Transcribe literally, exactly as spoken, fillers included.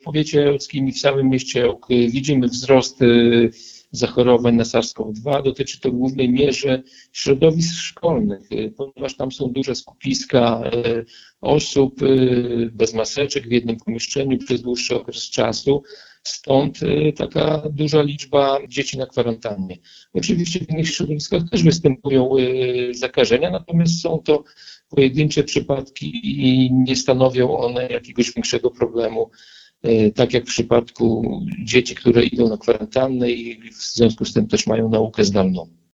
powiecie ełckim i w całym mieście Ełk widzimy wzrost zachorowań na SARS-CoV dwa. Dotyczy to w głównej mierze środowisk szkolnych, ponieważ tam są duże skupiska osób bez maseczek w jednym pomieszczeniu przez dłuższy okres czasu. Stąd taka duża liczba dzieci na kwarantannie. Oczywiście w innych środowiskach też występują zakażenia, natomiast są to pojedyncze przypadki i nie stanowią one jakiegoś większego problemu, tak jak w przypadku dzieci, które idą na kwarantannę i w związku z tym też mają naukę zdalną.